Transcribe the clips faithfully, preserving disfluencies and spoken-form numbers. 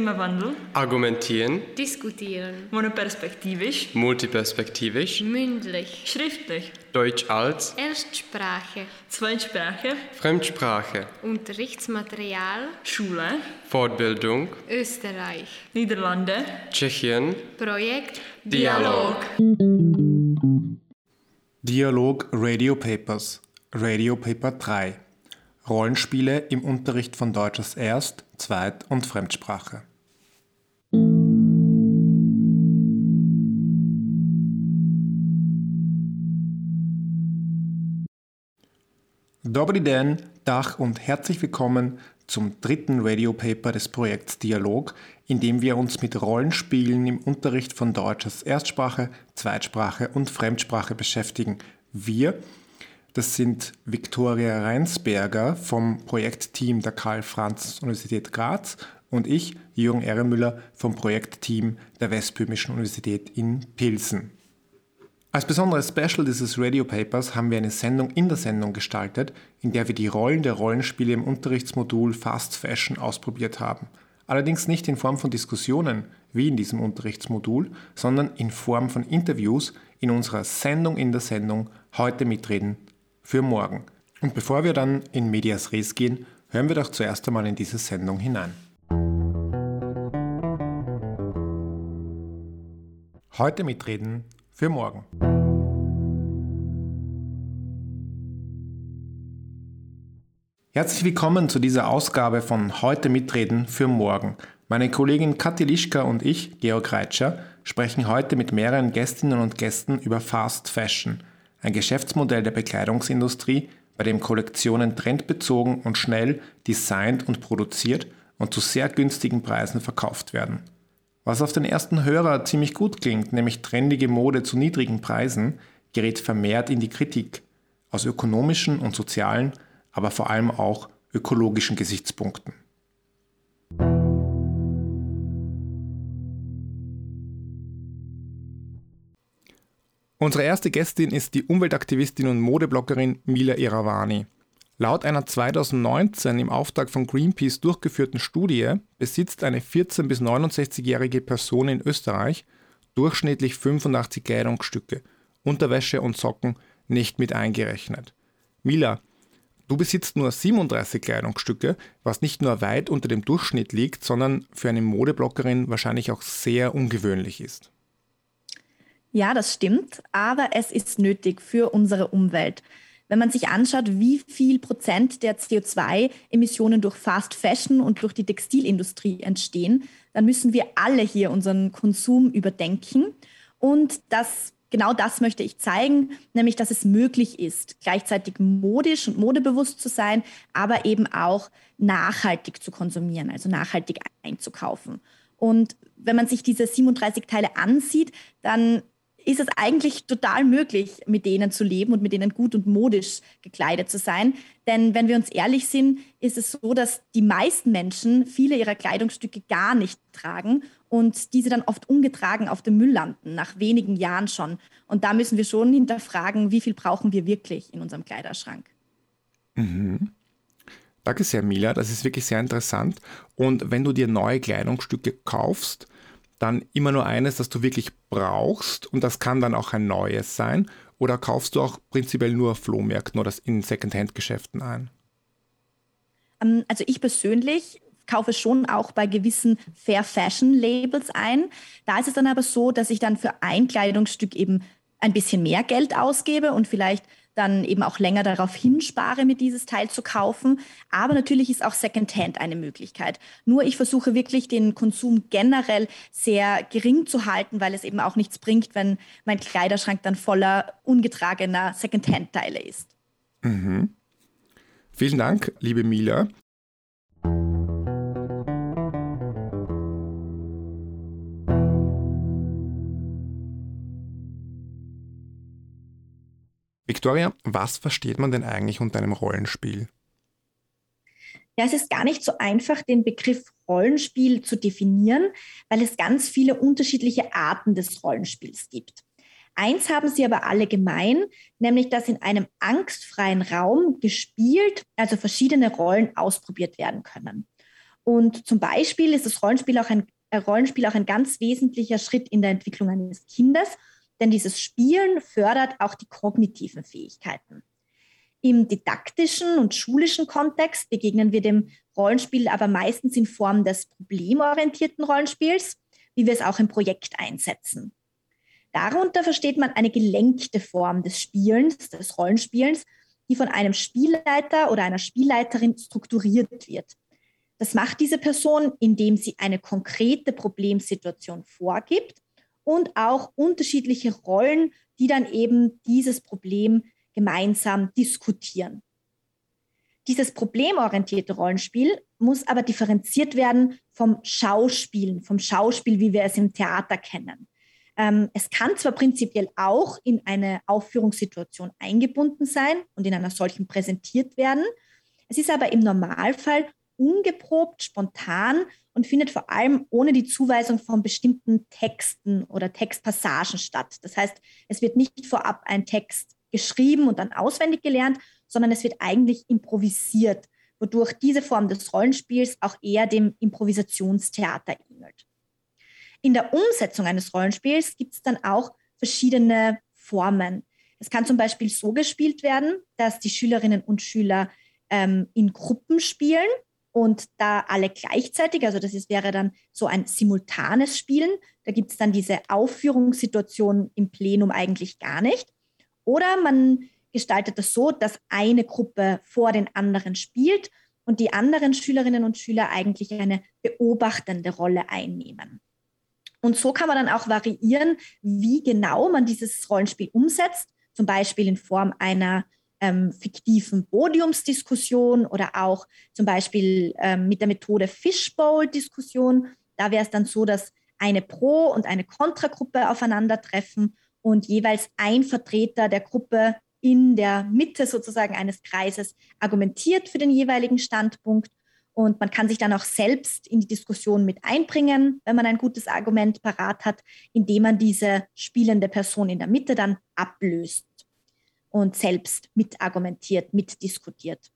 Klimawandel, argumentieren, diskutieren, monoperspektivisch, multiperspektivisch, mündlich, schriftlich, Deutsch als Erstsprache, Zweitsprache, Fremdsprache, Unterrichtsmaterial, Schule, Fortbildung, Österreich, Niederlande, Tschechien, Projekt Dialog. Dialog Radio Papers, Radio Paper drei. Rollenspiele im Unterricht von Deutsch als Erst-, Zweit- und Fremdsprache. Dobry den, Tag und herzlich willkommen zum dritten Radiopaper des Projekts Dialog, in dem wir uns mit Rollenspielen im Unterricht von Deutsch als Erstsprache, Zweitsprache und Fremdsprache beschäftigen. Wir, das sind Viktoria Reinsberger vom Projektteam der Karl-Franz-Universität Graz und ich, Jürgen Ehrenmüller, vom Projektteam der Westböhmischen Universität in Pilsen. Als besonderes Special dieses Radiopapers haben wir eine Sendung in der Sendung gestaltet, in der wir die Rollen der Rollenspiele im Unterrichtsmodul Fast Fashion ausprobiert haben. Allerdings nicht in Form von Diskussionen, wie in diesem Unterrichtsmodul, sondern in Form von Interviews in unserer Sendung in der Sendung Heute mitreden für morgen. Und bevor wir dann in Medias Res gehen, hören wir doch zuerst einmal in diese Sendung hinein. Heute mitreden für morgen. Herzlich willkommen zu dieser Ausgabe von Heute mitreden für morgen. Meine Kollegin Kathi Lischka und ich, Georg Reitscher, sprechen heute mit mehreren Gästinnen und Gästen über Fast Fashion, ein Geschäftsmodell der Bekleidungsindustrie, bei dem Kollektionen trendbezogen und schnell designt und produziert und zu sehr günstigen Preisen verkauft werden. Was auf den ersten Hörer ziemlich gut klingt, nämlich trendige Mode zu niedrigen Preisen, gerät vermehrt in die Kritik, aus ökonomischen und sozialen, aber vor allem auch ökologischen Gesichtspunkten. Unsere erste Gästin ist die Umweltaktivistin und Modebloggerin Mila Iravani. Laut einer zweitausendneunzehn im Auftrag von Greenpeace durchgeführten Studie besitzt eine vierzehn- bis neunundsechzigjährige Person in Österreich durchschnittlich fünfundachtzig Kleidungsstücke, Unterwäsche und Socken nicht mit eingerechnet. Mila, du besitzt nur siebenunddreißig Kleidungsstücke, was nicht nur weit unter dem Durchschnitt liegt, sondern für eine Modebloggerin wahrscheinlich auch sehr ungewöhnlich ist. Ja, das stimmt, aber es ist nötig für unsere Umwelt. Wenn man sich anschaut, wie viel Prozent der C O zwei Emissionen durch Fast Fashion und durch die Textilindustrie entstehen, dann müssen wir alle hier unseren Konsum überdenken. Und das, genau das möchte ich zeigen, nämlich, dass es möglich ist, gleichzeitig modisch und modebewusst zu sein, aber eben auch nachhaltig zu konsumieren, also nachhaltig einzukaufen. Und wenn man sich diese siebenunddreißig Teile ansieht, dann ist es eigentlich total möglich, mit denen zu leben und mit denen gut und modisch gekleidet zu sein. Denn wenn wir uns ehrlich sind, ist es so, dass die meisten Menschen viele ihrer Kleidungsstücke gar nicht tragen und diese dann oft ungetragen auf dem Müll landen, nach wenigen Jahren schon. Und da müssen wir schon hinterfragen, wie viel brauchen wir wirklich in unserem Kleiderschrank. Mhm. Danke sehr, Mila. Das ist wirklich sehr interessant. Und wenn du dir neue Kleidungsstücke kaufst, dann immer nur eines, das du wirklich brauchst und das kann dann auch ein neues sein, oder kaufst du auch prinzipiell nur auf Flohmärkten oder in Secondhand-Geschäften ein? Also ich persönlich kaufe schon auch bei gewissen Fair-Fashion-Labels ein. Da ist es dann aber so, dass ich dann für ein Kleidungsstück eben ein bisschen mehr Geld ausgebe und vielleicht dann eben auch länger darauf hinspare, mir dieses Teil zu kaufen. Aber natürlich ist auch Secondhand eine Möglichkeit. Nur ich versuche wirklich, den Konsum generell sehr gering zu halten, weil es eben auch nichts bringt, wenn mein Kleiderschrank dann voller ungetragener Secondhand-Teile ist. Mhm. Vielen Dank, liebe Mila. Viktoria, was versteht man denn eigentlich unter einem Rollenspiel? Ja, es ist gar nicht so einfach, den Begriff Rollenspiel zu definieren, weil es ganz viele unterschiedliche Arten des Rollenspiels gibt. Eins haben sie aber alle gemein, nämlich dass in einem angstfreien Raum gespielt, also verschiedene Rollen ausprobiert werden können. Und zum Beispiel ist das Rollenspiel auch ein, äh, Rollenspiel auch ein ganz wesentlicher Schritt in der Entwicklung eines Kindes, denn dieses Spielen fördert auch die kognitiven Fähigkeiten. Im didaktischen und schulischen Kontext begegnen wir dem Rollenspiel aber meistens in Form des problemorientierten Rollenspiels, wie wir es auch im Projekt einsetzen. Darunter versteht man eine gelenkte Form des Spielens, des Rollenspielens, die von einem Spielleiter oder einer Spielleiterin strukturiert wird. Das macht diese Person, indem sie eine konkrete Problemsituation vorgibt und auch unterschiedliche Rollen, die dann eben dieses Problem gemeinsam diskutieren. Dieses problemorientierte Rollenspiel muss aber differenziert werden vom Schauspielen, vom Schauspiel, wie wir es im Theater kennen. Ähm, es kann zwar prinzipiell auch in eine Aufführungssituation eingebunden sein und in einer solchen präsentiert werden, es ist aber im Normalfall ungeprobt, spontan und findet vor allem ohne die Zuweisung von bestimmten Texten oder Textpassagen statt. Das heißt, es wird nicht vorab ein Text geschrieben und dann auswendig gelernt, sondern es wird eigentlich improvisiert, wodurch diese Form des Rollenspiels auch eher dem Improvisationstheater ähnelt. In der Umsetzung eines Rollenspiels gibt es dann auch verschiedene Formen. Es kann zum Beispiel so gespielt werden, dass die Schülerinnen und Schüler ähm, in Gruppen spielen und da alle gleichzeitig, also das ist, wäre dann so ein simultanes Spielen, da gibt es dann diese Aufführungssituation im Plenum eigentlich gar nicht. Oder man gestaltet das so, dass eine Gruppe vor den anderen spielt und die anderen Schülerinnen und Schüler eigentlich eine beobachtende Rolle einnehmen. Und so kann man dann auch variieren, wie genau man dieses Rollenspiel umsetzt, zum Beispiel in Form einer ähm, fiktiven Podiumsdiskussion oder auch zum Beispiel ähm, mit der Methode Fishbowl-Diskussion. Da wäre es dann so, dass eine Pro- und eine Kontragruppe aufeinandertreffen und jeweils ein Vertreter der Gruppe in der Mitte sozusagen eines Kreises argumentiert für den jeweiligen Standpunkt. Und man kann sich dann auch selbst in die Diskussion mit einbringen, wenn man ein gutes Argument parat hat, indem man diese spielende Person in der Mitte dann ablöst und selbst mitargumentiert, mitdiskutiert.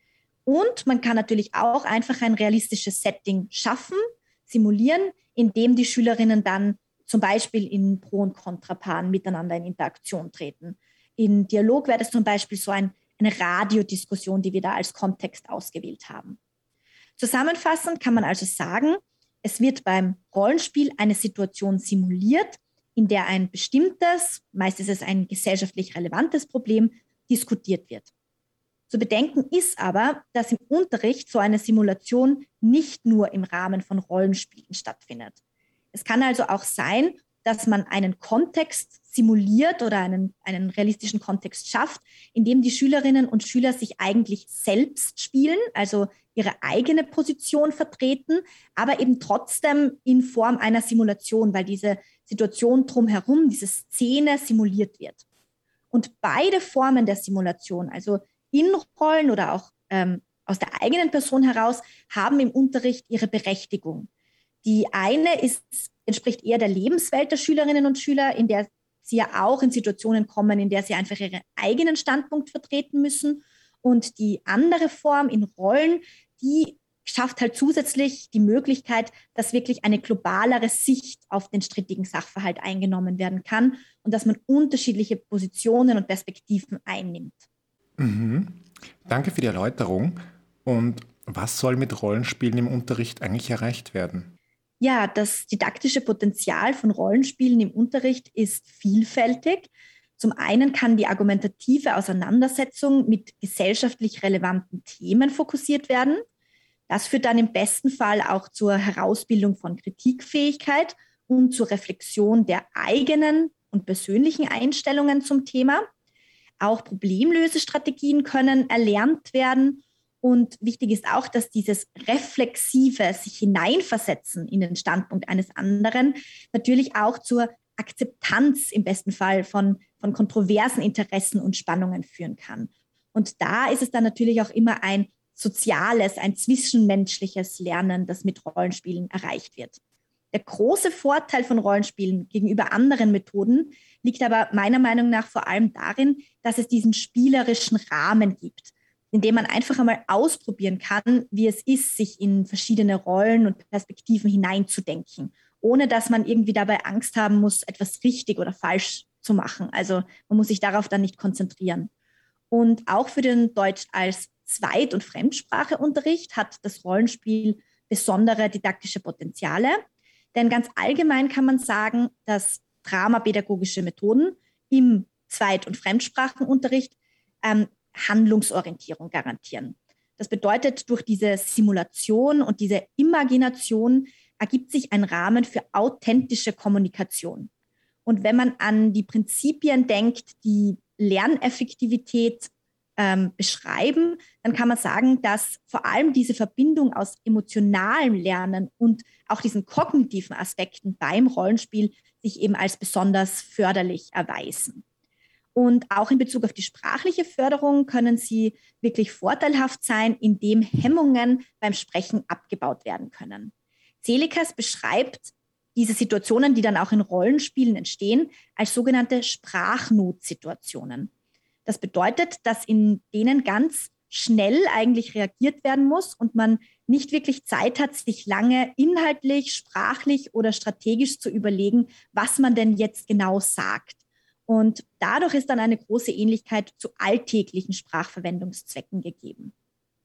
Und man kann natürlich auch einfach ein realistisches Setting schaffen, simulieren, indem die Schülerinnen dann zum Beispiel in Pro- und Kontrapaaren miteinander in Interaktion treten. In Dialog wäre das zum Beispiel so ein, eine Radiodiskussion, die wir da als Kontext ausgewählt haben. Zusammenfassend kann man also sagen, es wird beim Rollenspiel eine Situation simuliert, in der ein bestimmtes, meist ist es ein gesellschaftlich relevantes Problem, diskutiert wird. Zu bedenken ist aber, dass im Unterricht so eine Simulation nicht nur im Rahmen von Rollenspielen stattfindet. Es kann also auch sein, dass man einen Kontext simuliert oder einen, einen realistischen Kontext schafft, in dem die Schülerinnen und Schüler sich eigentlich selbst spielen, also ihre eigene Position vertreten, aber eben trotzdem in Form einer Simulation, weil diese Situation drumherum, diese Szene simuliert wird. Und beide Formen der Simulation, also in Rollen oder auch ähm, aus der eigenen Person heraus, haben im Unterricht ihre Berechtigung. Die eine ist, entspricht eher der Lebenswelt der Schülerinnen und Schüler, in der sie ja auch in Situationen kommen, in der sie einfach ihren eigenen Standpunkt vertreten müssen. Und die andere Form in Rollen, die schafft halt zusätzlich die Möglichkeit, dass wirklich eine globalere Sicht auf den strittigen Sachverhalt eingenommen werden kann und dass man unterschiedliche Positionen und Perspektiven einnimmt. Mhm. Danke für die Erläuterung. Und was soll mit Rollenspielen im Unterricht eigentlich erreicht werden? Ja, das didaktische Potenzial von Rollenspielen im Unterricht ist vielfältig. Zum einen kann die argumentative Auseinandersetzung mit gesellschaftlich relevanten Themen fokussiert werden. Das führt dann im besten Fall auch zur Herausbildung von Kritikfähigkeit und zur Reflexion der eigenen und persönlichen Einstellungen zum Thema. Auch Problemlösestrategien können erlernt werden. Und wichtig ist auch, dass dieses reflexive sich hineinversetzen in den Standpunkt eines anderen natürlich auch zur Akzeptanz im besten Fall von, von kontroversen Interessen und Spannungen führen kann. Und da ist es dann natürlich auch immer ein soziales, ein zwischenmenschliches Lernen, das mit Rollenspielen erreicht wird. Der große Vorteil von Rollenspielen gegenüber anderen Methoden liegt aber meiner Meinung nach vor allem darin, dass es diesen spielerischen Rahmen gibt. indem man einfach einmal ausprobieren kann, wie es ist, sich in verschiedene Rollen und Perspektiven hineinzudenken, ohne dass man irgendwie dabei Angst haben muss, etwas richtig oder falsch zu machen. Also man muss sich darauf dann nicht konzentrieren. Und auch für den Deutsch als Zweit- und Fremdspracheunterricht hat das Rollenspiel besondere didaktische Potenziale. Denn ganz allgemein kann man sagen, dass dramapädagogische Methoden im Zweit- und Fremdsprachenunterricht ähm, Handlungsorientierung garantieren. Das bedeutet, durch diese Simulation und diese Imagination ergibt sich ein Rahmen für authentische Kommunikation. Und wenn man an die Prinzipien denkt, die Lerneffektivität ähm, beschreiben, dann kann man sagen, dass vor allem diese Verbindung aus emotionalem Lernen und auch diesen kognitiven Aspekten beim Rollenspiel sich eben als besonders förderlich erweisen. Und auch in Bezug auf die sprachliche Förderung können sie wirklich vorteilhaft sein, indem Hemmungen beim Sprechen abgebaut werden können. Celikas beschreibt diese Situationen, die dann auch in Rollenspielen entstehen, als sogenannte Sprachnotsituationen. Das bedeutet, dass in denen ganz schnell eigentlich reagiert werden muss und man nicht wirklich Zeit hat, sich lange inhaltlich, sprachlich oder strategisch zu überlegen, was man denn jetzt genau sagt. Und dadurch ist dann eine große Ähnlichkeit zu alltäglichen Sprachverwendungszwecken gegeben.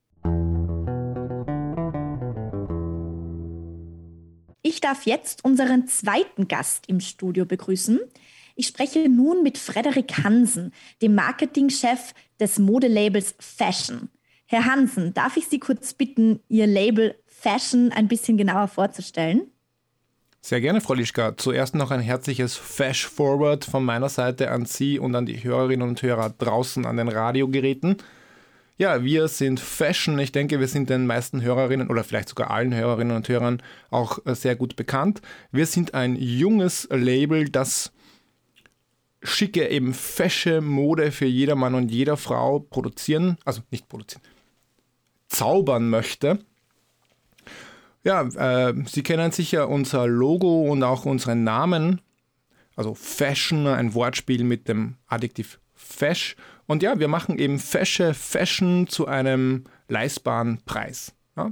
Ich darf jetzt unseren zweiten Gast im Studio begrüßen. Ich spreche nun mit Frederik Hansen, dem Marketingchef des Modelabels Fashion. Herr Hansen, darf ich Sie kurz bitten, Ihr Label Fashion ein bisschen genauer vorzustellen? Sehr gerne, Frau Lischka. Zuerst noch ein herzliches Fash Forward von meiner Seite an Sie und an die Hörerinnen und Hörer draußen an den Radiogeräten. Ja, wir sind Fashion. Ich denke, wir sind den meisten Hörerinnen oder vielleicht sogar allen Hörerinnen und Hörern auch sehr gut bekannt. Wir sind ein junges Label, das schicke, eben fesche Mode für jedermann und jeder Frau produzieren, also nicht produzieren, zaubern möchte. Ja, äh, Sie kennen sicher unser Logo und auch unseren Namen, also Fashion, ein Wortspiel mit dem Adjektiv fesch. Und ja, wir machen eben fesche Fashion zu einem leistbaren Preis. Ja?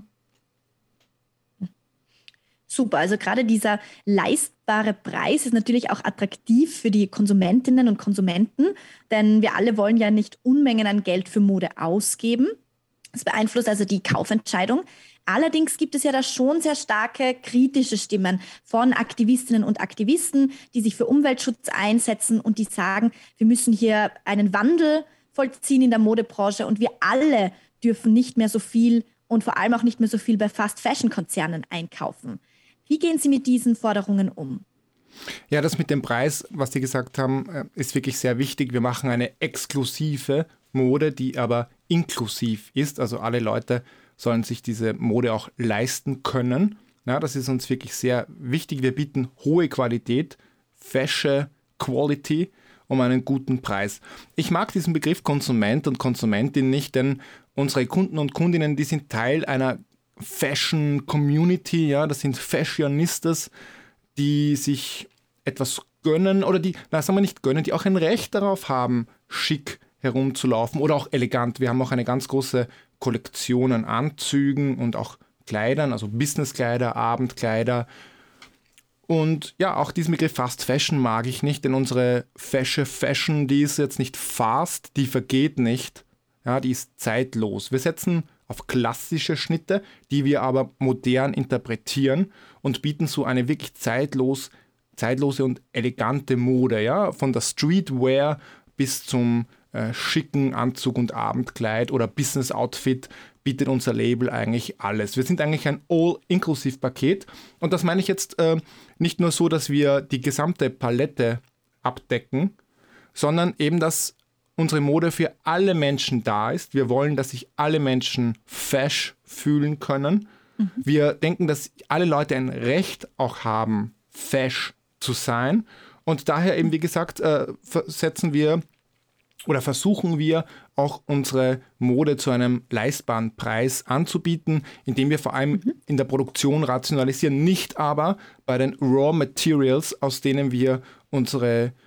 Super, also gerade dieser leistbare Preis ist natürlich auch attraktiv für die Konsumentinnen und Konsumenten, denn wir alle wollen ja nicht Unmengen an Geld für Mode ausgeben. Das beeinflusst also die Kaufentscheidung. Allerdings gibt es ja da schon sehr starke kritische Stimmen von Aktivistinnen und Aktivisten, die sich für Umweltschutz einsetzen und die sagen, wir müssen hier einen Wandel vollziehen in der Modebranche und wir alle dürfen nicht mehr so viel und vor allem auch nicht mehr so viel bei Fast-Fashion-Konzernen einkaufen. Wie gehen Sie mit diesen Forderungen um? Ja, das mit dem Preis, was Sie gesagt haben, ist wirklich sehr wichtig. Wir machen eine exklusive Mode, die aber inklusiv ist. Also alle Leute sollen sich diese Mode auch leisten können. Ja, das ist uns wirklich sehr wichtig. Wir bieten hohe Qualität, Fashion Quality um einen guten Preis. Ich mag diesen Begriff Konsument und Konsumentin nicht, denn unsere Kunden und Kundinnen, die sind Teil einer Fashion Community, ja, das sind Fashionistas, die sich etwas gönnen oder die, na, sagen wir nicht gönnen, die auch ein Recht darauf haben, schick herumzulaufen oder auch elegant. Wir haben auch eine ganz große Kollektion an Anzügen und auch Kleidern, also Businesskleider, Abendkleider. Und ja, auch diesen Begriff Fast Fashion mag ich nicht, denn unsere Fashion Fashion, die ist jetzt nicht fast, die vergeht nicht, ja, die ist zeitlos. Wir setzen auf klassische Schnitte, die wir aber modern interpretieren und bieten so eine wirklich zeitlos, zeitlose und elegante Mode, ja, von der Streetwear bis zum äh, schicken Anzug und Abendkleid oder Business-Outfit bietet unser Label eigentlich alles. Wir sind eigentlich ein All-Inklusiv-Paket und das meine ich jetzt äh, nicht nur so, dass wir die gesamte Palette abdecken, sondern eben, dass unsere Mode für alle Menschen da ist. Wir wollen, dass sich alle Menschen fesch fühlen können. Mhm. Wir denken, dass alle Leute ein Recht auch haben, fesch zu sein. Und daher eben, wie gesagt, äh, setzen wir oder versuchen wir auch unsere Mode zu einem leistbaren Preis anzubieten, indem wir vor allem mhm. in der Produktion rationalisieren, nicht aber bei den Raw Materials, aus denen wir unsere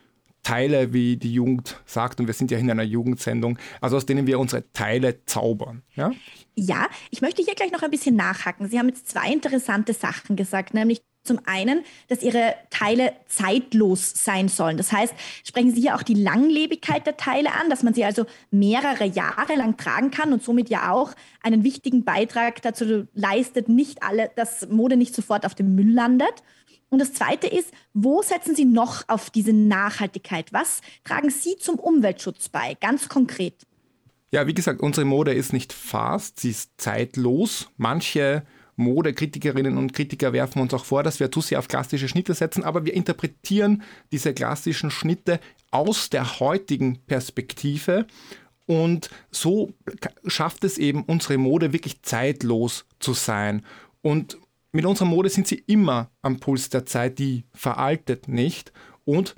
Teile, wie die Jugend sagt, und wir sind ja in einer Jugendsendung, also aus denen wir unsere Teile zaubern. Ja? Ja, ich möchte hier gleich noch ein bisschen nachhaken. Sie haben jetzt zwei interessante Sachen gesagt, nämlich zum einen, dass Ihre Teile zeitlos sein sollen. Das heißt, sprechen Sie hier auch die Langlebigkeit der Teile an, dass man sie also mehrere Jahre lang tragen kann und somit ja auch einen wichtigen Beitrag dazu leistet, nicht alle, dass Mode nicht sofort auf dem Müll landet. Und das Zweite ist, wo setzen Sie noch auf diese Nachhaltigkeit? Was tragen Sie zum Umweltschutz bei, ganz konkret? Ja, wie gesagt, unsere Mode ist nicht fast, sie ist zeitlos. Manche Modekritikerinnen und Kritiker werfen uns auch vor, dass wir zu sehr auf klassische Schnitte setzen, aber wir interpretieren diese klassischen Schnitte aus der heutigen Perspektive und so schafft es eben, unsere Mode wirklich zeitlos zu sein. Und mit unserer Mode sind sie immer am Puls der Zeit, die veraltet nicht. Und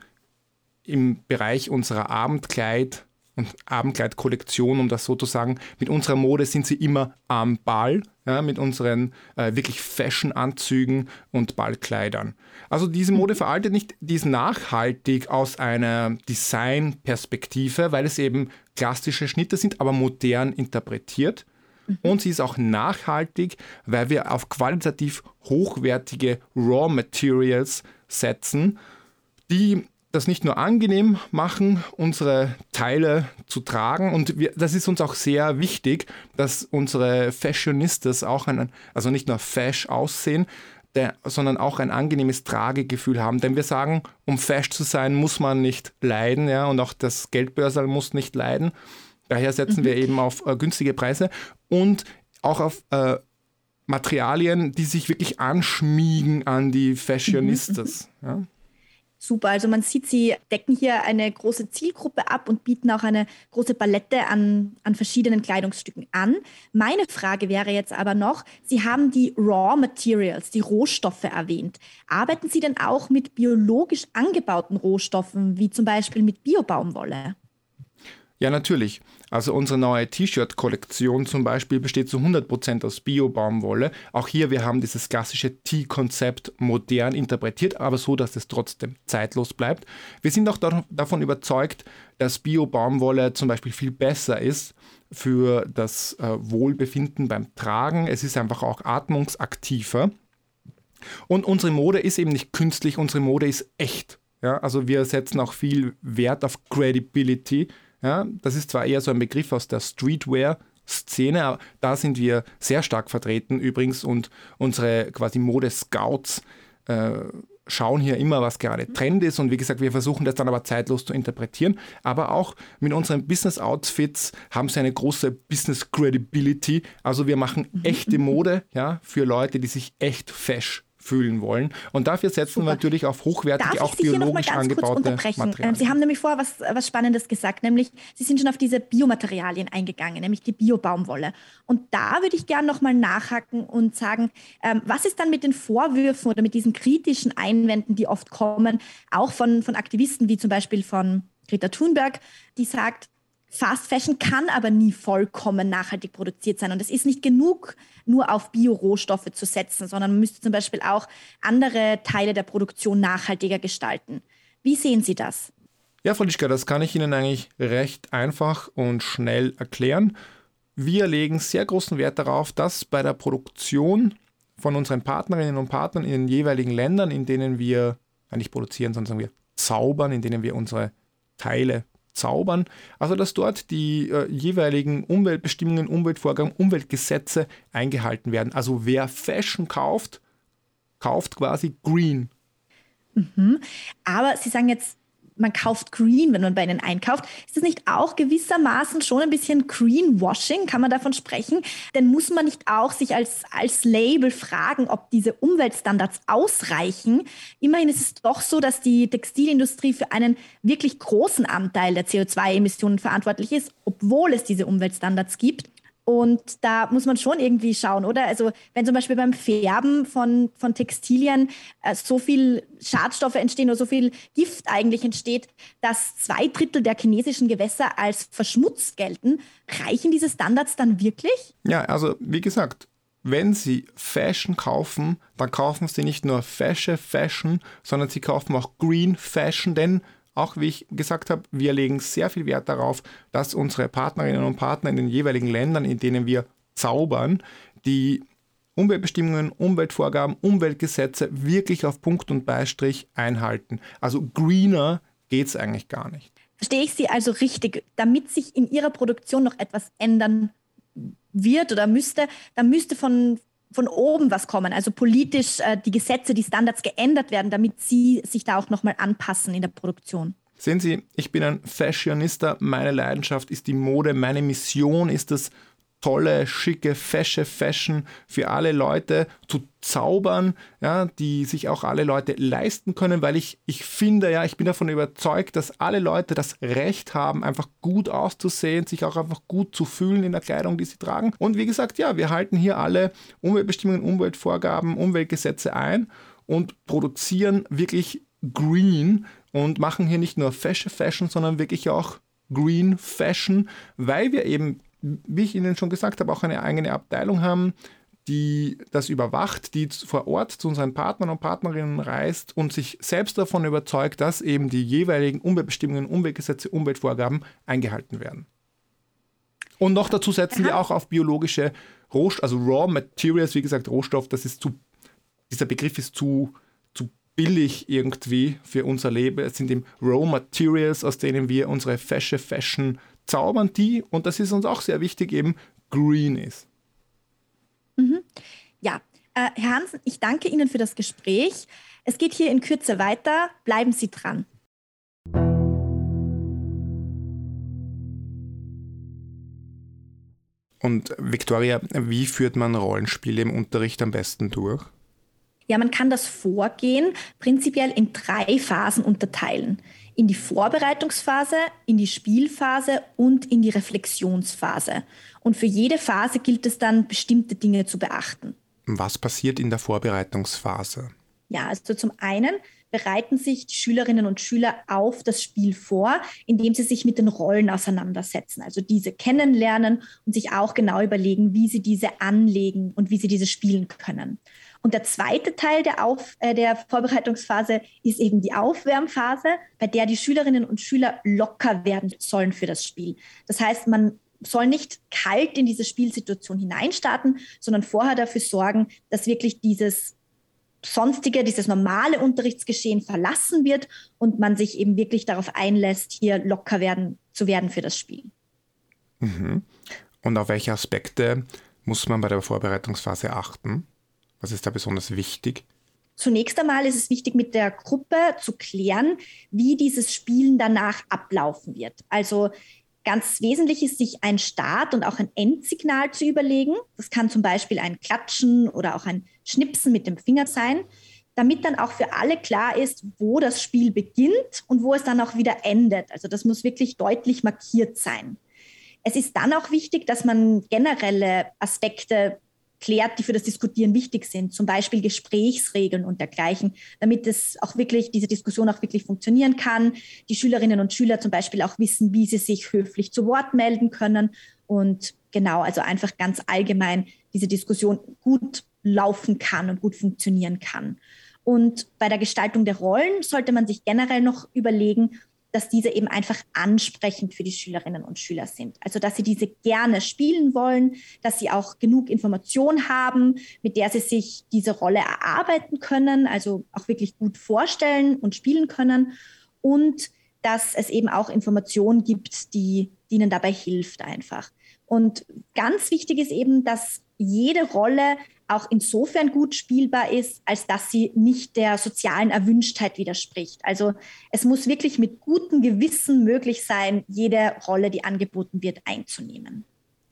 im Bereich unserer Abendkleid- und Abendkleidkollektion, um das so zu sagen, mit unserer Mode sind sie immer am Ball, ja, mit unseren äh, wirklich Fashion-Anzügen und Ballkleidern. Also diese Mode veraltet nicht, die ist nachhaltig aus einer Design-Perspektive, weil es eben klassische Schnitte sind, aber modern interpretiert. Und sie ist auch nachhaltig, weil wir auf qualitativ hochwertige Raw Materials setzen, die das nicht nur angenehm machen, unsere Teile zu tragen. Und wir, das ist uns auch sehr wichtig, dass unsere Fashionistas auch ein, also nicht nur fesch aussehen, der, sondern auch ein angenehmes Tragegefühl haben. Denn wir sagen, um fesch zu sein, muss man nicht leiden, ja, und auch das Geldbörsel muss nicht leiden. Daher setzen mhm. wir eben auf äh, günstige Preise und auch auf äh, Materialien, die sich wirklich anschmiegen an die Fashionistas. Mhm. Ja. Super, also man sieht, Sie decken hier eine große Zielgruppe ab und bieten auch eine große Palette an, an verschiedenen Kleidungsstücken an. Meine Frage wäre jetzt aber noch, Sie haben die Raw Materials, die Rohstoffe erwähnt. Arbeiten Sie denn auch mit biologisch angebauten Rohstoffen, wie zum Beispiel mit Bio-Baumwolle? Ja, natürlich. Also unsere neue T-Shirt-Kollektion zum Beispiel besteht zu hundert Prozent aus Bio-Baumwolle. Auch hier, wir haben dieses klassische T-Konzept modern interpretiert, aber so, dass es trotzdem zeitlos bleibt. Wir sind auch da- davon überzeugt, dass Bio-Baumwolle zum Beispiel viel besser ist für das äh, Wohlbefinden beim Tragen. Es ist einfach auch atmungsaktiver. Und unsere Mode ist eben nicht künstlich, unsere Mode ist echt. Ja, also wir setzen auch viel Wert auf Credibility. Ja, das ist zwar eher so ein Begriff aus der Streetwear-Szene, aber da sind wir sehr stark vertreten übrigens und unsere quasi Mode-Scouts äh, schauen hier immer, was gerade Trend ist und wie gesagt, wir versuchen das dann aber zeitlos zu interpretieren, aber auch mit unseren Business-Outfits haben sie eine große Business-Credibility, also wir machen echte Mode, ja, für Leute, die sich echt fesch fühlen wollen. Und dafür setzen Super. wir natürlich auf hochwertige, Darf auch ich Sie hier noch mal biologisch ganz kurz angebaute unterbrechen? Materialien. Sie haben nämlich vorher was, was Spannendes gesagt, nämlich Sie sind schon auf diese Biomaterialien eingegangen, nämlich die Bio-Baumwolle. Und da würde ich gerne noch mal nachhaken und sagen, ähm, was ist dann mit den Vorwürfen oder mit diesen kritischen Einwänden, die oft kommen, auch von, von Aktivisten wie zum Beispiel von Greta Thunberg, die sagt, Fast Fashion kann aber nie vollkommen nachhaltig produziert sein. Und es ist nicht genug, nur auf Bio-Rohstoffe zu setzen, sondern man müsste zum Beispiel auch andere Teile der Produktion nachhaltiger gestalten. Wie sehen Sie das? Ja, Frau Lischka, das kann ich Ihnen eigentlich recht einfach und schnell erklären. Wir legen sehr großen Wert darauf, dass bei der Produktion von unseren Partnerinnen und Partnern in den jeweiligen Ländern, in denen wir, nicht produzieren, sondern sagen wir zaubern, in denen wir unsere Teile zaubern, also dass dort die äh, jeweiligen Umweltbestimmungen, Umweltvorgaben, Umweltgesetze eingehalten werden. Also wer Fashion kauft, kauft quasi green. Mhm. Aber Sie sagen jetzt, man kauft green, wenn man bei Ihnen einkauft. Ist das nicht auch gewissermaßen schon ein bisschen Greenwashing? Kann man davon sprechen? Denn muss man nicht auch sich als, als Label fragen, ob diese Umweltstandards ausreichen? Immerhin ist es doch so, dass die Textilindustrie für einen wirklich großen Anteil der C O zwei Emissionen verantwortlich ist, obwohl es diese Umweltstandards gibt. Und da muss man schon irgendwie schauen, oder? Also wenn zum Beispiel beim Färben von, von Textilien äh, so viel Schadstoffe entstehen oder so viel Gift eigentlich entsteht, dass zwei Drittel der chinesischen Gewässer als verschmutzt gelten, reichen diese Standards dann wirklich? Ja, also wie gesagt, wenn Sie Fashion kaufen, dann kaufen Sie nicht nur Fashion, Fashion, sondern Sie kaufen auch Green Fashion, denn auch wie ich gesagt habe, wir legen sehr viel Wert darauf, dass unsere Partnerinnen und Partner in den jeweiligen Ländern, in denen wir zaubern, die Umweltbestimmungen, Umweltvorgaben, Umweltgesetze wirklich auf Punkt und Beistrich einhalten. Also greener geht es eigentlich gar nicht. Verstehe ich Sie also richtig, damit sich in Ihrer Produktion noch etwas ändern wird oder müsste, dann müsste von, von oben was kommen, also politisch äh, die Gesetze, die Standards geändert werden, damit Sie sich da auch nochmal anpassen in der Produktion. Sehen Sie, ich bin ein Fashionista, meine Leidenschaft ist die Mode, meine Mission ist es, tolle, schicke, fesche Fashion für alle Leute zu zaubern, ja, die sich auch alle Leute leisten können, weil ich, ich finde, ja, ich bin davon überzeugt, dass alle Leute das Recht haben, einfach gut auszusehen, sich auch einfach gut zu fühlen in der Kleidung, die sie tragen. Und wie gesagt, ja, wir halten hier alle Umweltbestimmungen, Umweltvorgaben, Umweltgesetze ein und produzieren wirklich green und machen hier nicht nur Fashion Fashion, sondern wirklich auch Green Fashion, weil wir eben, wie ich Ihnen schon gesagt habe, auch eine eigene Abteilung haben, die das überwacht, die vor Ort zu unseren Partnern und Partnerinnen reist und sich selbst davon überzeugt, dass eben die jeweiligen Umweltbestimmungen, Umweltgesetze, Umweltvorgaben eingehalten werden. Und noch dazu setzen wir auch auf biologische Rohstoffe, also Raw Materials, wie gesagt, Rohstoff, das ist zu, dieser Begriff ist zu, zu billig irgendwie für unser Leben. Es sind eben Raw Materials, aus denen wir unsere fesche Fashion zaubern, die, und das ist uns auch sehr wichtig, eben green ist. Mhm. Ja, äh, Herr Hansen, ich danke Ihnen für das Gespräch. Es geht hier in Kürze weiter. Bleiben Sie dran. Und Viktoria, wie führt man Rollenspiele im Unterricht am besten durch? Ja, man kann das Vorgehen prinzipiell in drei Phasen unterteilen. In die Vorbereitungsphase, in die Spielphase und in die Reflexionsphase. Und für jede Phase gilt es dann, bestimmte Dinge zu beachten. Was passiert in der Vorbereitungsphase? Ja, also zum einen bereiten sich die Schülerinnen und Schüler auf das Spiel vor, indem sie sich mit den Rollen auseinandersetzen, also diese kennenlernen und sich auch genau überlegen, wie sie diese anlegen und wie sie diese spielen können. Und der zweite Teil der, Auf, äh, der Vorbereitungsphase ist eben die Aufwärmphase, bei der die Schülerinnen und Schüler locker werden sollen für das Spiel. Das heißt, man soll nicht kalt in diese Spielsituation hineinstarten, sondern vorher dafür sorgen, dass wirklich dieses sonstige, dieses normale Unterrichtsgeschehen verlassen wird und man sich eben wirklich darauf einlässt, hier locker werden, zu werden für das Spiel. Mhm. Und auf welche Aspekte muss man bei der Vorbereitungsphase achten? Was ist da besonders wichtig? Zunächst einmal ist es wichtig, mit der Gruppe zu klären, wie dieses Spielen danach ablaufen wird. Also ganz wesentlich ist, sich ein Start- und auch ein Endsignal zu überlegen. Das kann zum Beispiel ein Klatschen oder auch ein Schnipsen mit dem Finger sein, damit dann auch für alle klar ist, wo das Spiel beginnt und wo es dann auch wieder endet. Also das muss wirklich deutlich markiert sein. Es ist dann auch wichtig, dass man generelle Aspekte klärt, die für das Diskutieren wichtig sind, zum Beispiel Gesprächsregeln und dergleichen, damit es auch wirklich, diese Diskussion auch wirklich funktionieren kann. Die Schülerinnen und Schüler zum Beispiel auch wissen, wie sie sich höflich zu Wort melden können und genau, also einfach ganz allgemein diese Diskussion gut laufen kann und gut funktionieren kann. Und bei der Gestaltung der Rollen sollte man sich generell noch überlegen, dass diese eben einfach ansprechend für die Schülerinnen und Schüler sind. Also dass sie diese gerne spielen wollen, dass sie auch genug Information haben, mit der sie sich diese Rolle erarbeiten können, also auch wirklich gut vorstellen und spielen können. Und dass es eben auch Informationen gibt, die, die ihnen dabei hilft einfach. Und ganz wichtig ist eben, dass jede Rolle auch insofern gut spielbar ist, als dass sie nicht der sozialen Erwünschtheit widerspricht. Also es muss wirklich mit gutem Gewissen möglich sein, jede Rolle, die angeboten wird, einzunehmen.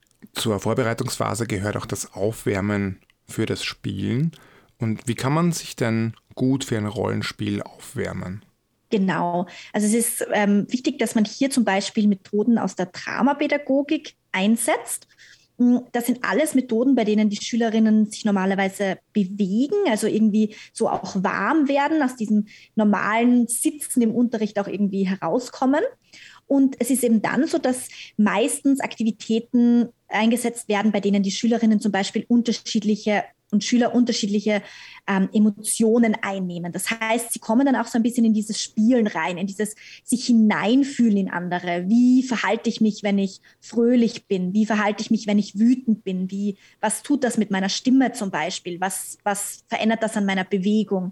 Zur Vorbereitungsphase gehört auch das Aufwärmen für das Spielen. Und wie kann man sich denn gut für ein Rollenspiel aufwärmen? Genau. Also es ist ähm, wichtig, dass man hier zum Beispiel Methoden aus der Dramapädagogik einsetzt. Das sind alles Methoden, bei denen die Schülerinnen sich normalerweise bewegen, also irgendwie so auch warm werden, aus diesem normalen Sitzen im Unterricht auch irgendwie herauskommen. Und es ist eben dann so, dass meistens Aktivitäten eingesetzt werden, bei denen die Schülerinnen zum Beispiel unterschiedliche und Schüler unterschiedliche ähm, Emotionen einnehmen. Das heißt, sie kommen dann auch so ein bisschen in dieses Spielen rein, in dieses sich hineinfühlen in andere. Wie verhalte ich mich, wenn ich fröhlich bin? Wie verhalte ich mich, wenn ich wütend bin? Wie, was tut das mit meiner Stimme zum Beispiel? Was, was verändert das an meiner Bewegung?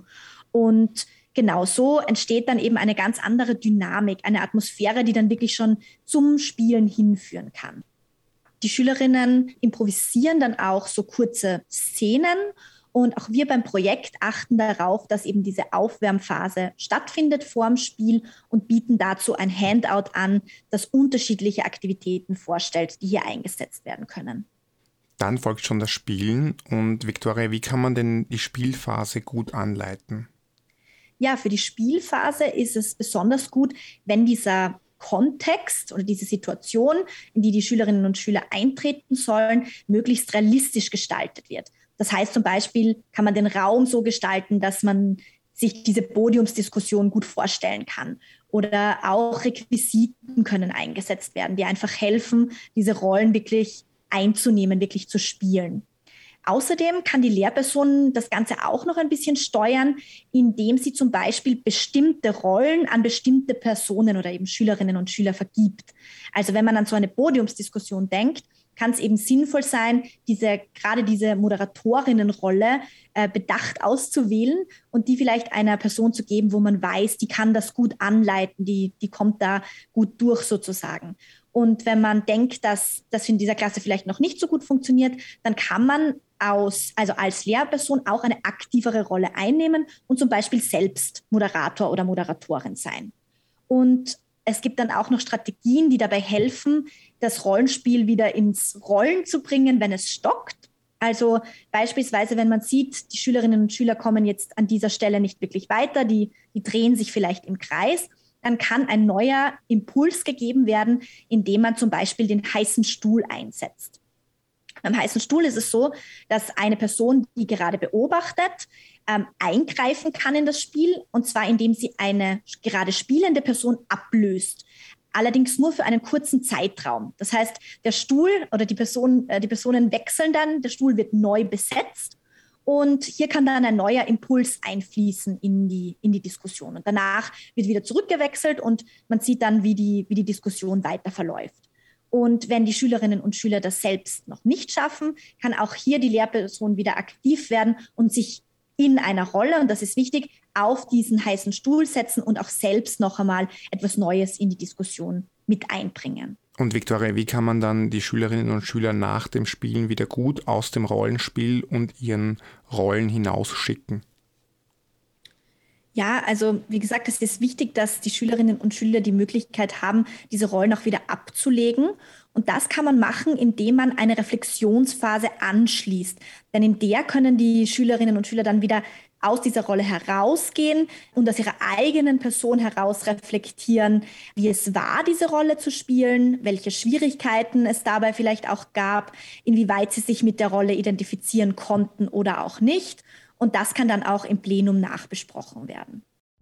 Und genau so entsteht dann eben eine ganz andere Dynamik, eine Atmosphäre, die dann wirklich schon zum Spielen hinführen kann. Die Schülerinnen improvisieren dann auch so kurze Szenen und auch wir beim Projekt achten darauf, dass eben diese Aufwärmphase stattfindet vor dem Spiel und bieten dazu ein Handout an, das unterschiedliche Aktivitäten vorstellt, die hier eingesetzt werden können. Dann folgt schon das Spielen. Und Viktoria, wie kann man denn die Spielphase gut anleiten? Ja, für die Spielphase ist es besonders gut, wenn dieser Kontext oder diese Situation, in die die Schülerinnen und Schüler eintreten sollen, möglichst realistisch gestaltet wird. Das heißt zum Beispiel, kann man den Raum so gestalten, dass man sich diese Podiumsdiskussion gut vorstellen kann. Oder auch Requisiten können eingesetzt werden, die einfach helfen, diese Rollen wirklich einzunehmen, wirklich zu spielen. Außerdem kann die Lehrperson das Ganze auch noch ein bisschen steuern, indem sie zum Beispiel bestimmte Rollen an bestimmte Personen oder eben Schülerinnen und Schüler vergibt. Also wenn man an so eine Podiumsdiskussion denkt, kann es eben sinnvoll sein, diese, gerade diese Moderatorinnenrolle äh, bedacht auszuwählen und die vielleicht einer Person zu geben, wo man weiß, die kann das gut anleiten, die, die kommt da gut durch sozusagen. Und wenn man denkt, dass das in dieser Klasse vielleicht noch nicht so gut funktioniert, dann kann man aus, also als Lehrperson auch eine aktivere Rolle einnehmen und zum Beispiel selbst Moderator oder Moderatorin sein. Und es gibt dann auch noch Strategien, die dabei helfen, das Rollenspiel wieder ins Rollen zu bringen, wenn es stockt. Also beispielsweise, wenn man sieht, die Schülerinnen und Schüler kommen jetzt an dieser Stelle nicht wirklich weiter, die, die drehen sich vielleicht im Kreis, dann kann ein neuer Impuls gegeben werden, indem man zum Beispiel den heißen Stuhl einsetzt. Beim heißen Stuhl ist es so, dass eine Person, die gerade beobachtet, ähm, eingreifen kann in das Spiel, und zwar indem sie eine gerade spielende Person ablöst. Allerdings nur für einen kurzen Zeitraum. Das heißt, der Stuhl oder die, Person, äh, die Personen wechseln dann, der Stuhl wird neu besetzt. Und hier kann dann ein neuer Impuls einfließen in die, in die Diskussion. Und danach wird wieder zurückgewechselt und man sieht dann, wie die, wie die Diskussion weiter verläuft. Und wenn die Schülerinnen und Schüler das selbst noch nicht schaffen, kann auch hier die Lehrperson wieder aktiv werden und sich in einer Rolle, und das ist wichtig, auf diesen heißen Stuhl setzen und auch selbst noch einmal etwas Neues in die Diskussion mit einbringen. Und Viktoria, wie kann man dann die Schülerinnen und Schüler nach dem Spielen wieder gut aus dem Rollenspiel und ihren Rollen hinausschicken? Ja, also wie gesagt, es ist wichtig, dass die Schülerinnen und Schüler die Möglichkeit haben, diese Rollen auch wieder abzulegen. Und das kann man machen, indem man eine Reflexionsphase anschließt. Denn in der können die Schülerinnen und Schüler dann wieder aus dieser Rolle herausgehen und aus ihrer eigenen Person heraus reflektieren, wie es war, diese Rolle zu spielen, welche Schwierigkeiten es dabei vielleicht auch gab, inwieweit sie sich mit der Rolle identifizieren konnten oder auch nicht. Und das kann dann auch im Plenum nachbesprochen werden.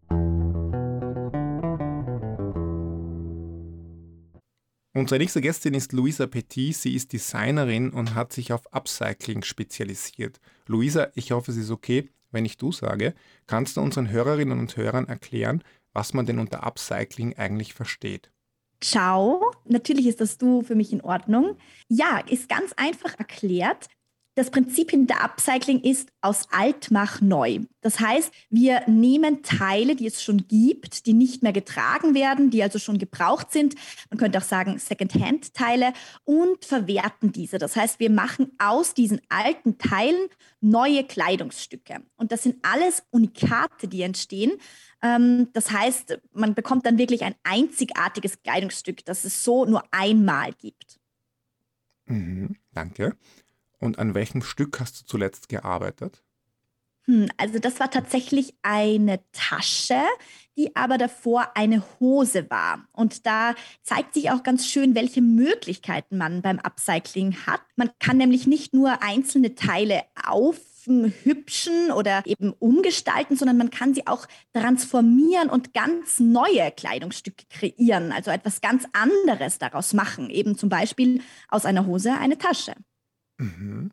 Unsere nächste Gästin ist Luisa Petit. Sie ist Designerin und hat sich auf Upcycling spezialisiert. Luisa, ich hoffe, es ist okay, wenn ich du sage. Kannst du unseren Hörerinnen und Hörern erklären, was man denn unter Upcycling eigentlich versteht? Ciao, natürlich ist das Du für mich in Ordnung. Ja, ist ganz einfach erklärt. Das Prinzip hinter Upcycling ist aus alt mach neu. Das heißt, wir nehmen Teile, die es schon gibt, die nicht mehr getragen werden, die also schon gebraucht sind, man könnte auch sagen Secondhand-Teile, und verwerten diese. Das heißt, wir machen aus diesen alten Teilen neue Kleidungsstücke. Und das sind alles Unikate, die entstehen. Das heißt, man bekommt dann wirklich ein einzigartiges Kleidungsstück, das es so nur einmal gibt. Mhm, danke. Und an welchem Stück hast du zuletzt gearbeitet? Hm, also das war tatsächlich eine Tasche, die aber davor eine Hose war. Und da zeigt sich auch ganz schön, welche Möglichkeiten man beim Upcycling hat. Man kann nämlich nicht nur einzelne Teile aufhübschen oder eben umgestalten, sondern man kann sie auch transformieren und ganz neue Kleidungsstücke kreieren. Also etwas ganz anderes daraus machen. Eben zum Beispiel aus einer Hose eine Tasche. Mhm.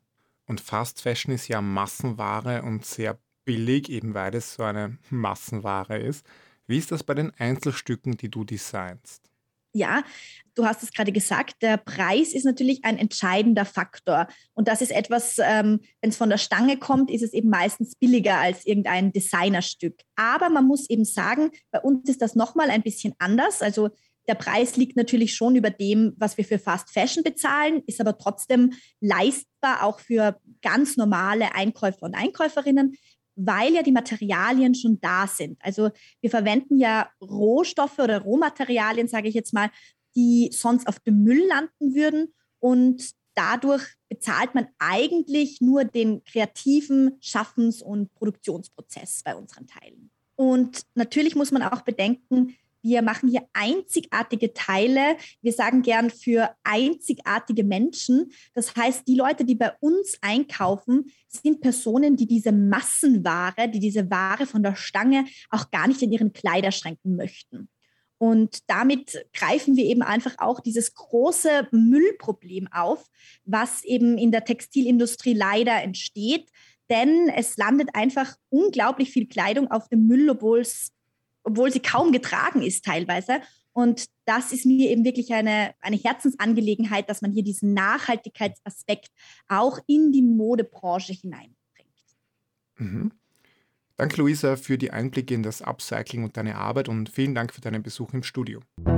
Und Fast Fashion ist ja Massenware und sehr billig, eben weil es so eine Massenware ist. Wie ist das bei den Einzelstücken, die du designst? Ja, du hast es gerade gesagt, der Preis ist natürlich ein entscheidender Faktor. Und das ist etwas, ähm, wenn es von der Stange kommt, ist es eben meistens billiger als irgendein Designerstück. Aber man muss eben sagen, bei uns ist das nochmal ein bisschen anders. Also der Preis liegt natürlich schon über dem, was wir für Fast Fashion bezahlen, ist aber trotzdem leistbar auch für ganz normale Einkäufer und Einkäuferinnen, weil ja die Materialien schon da sind. Also wir verwenden ja Rohstoffe oder Rohmaterialien, sage ich jetzt mal, die sonst auf dem Müll landen würden. Und dadurch bezahlt man eigentlich nur den kreativen Schaffens- und Produktionsprozess bei unseren Teilen. Und natürlich muss man auch bedenken, wir machen hier einzigartige Teile. Wir sagen gern für einzigartige Menschen. Das heißt, die Leute, die bei uns einkaufen, sind Personen, die diese Massenware, die diese Ware von der Stange auch gar nicht in ihren Kleiderschränken möchten. Und damit greifen wir eben einfach auch dieses große Müllproblem auf, was eben in der Textilindustrie leider entsteht. Denn es landet einfach unglaublich viel Kleidung auf dem Müll, obwohl es obwohl sie kaum getragen ist teilweise. Und das ist mir eben wirklich eine, eine Herzensangelegenheit, dass man hier diesen Nachhaltigkeitsaspekt auch in die Modebranche hineinbringt. Mhm. Danke, Luisa, für die Einblicke in das Upcycling und deine Arbeit und vielen Dank für deinen Besuch im Studio.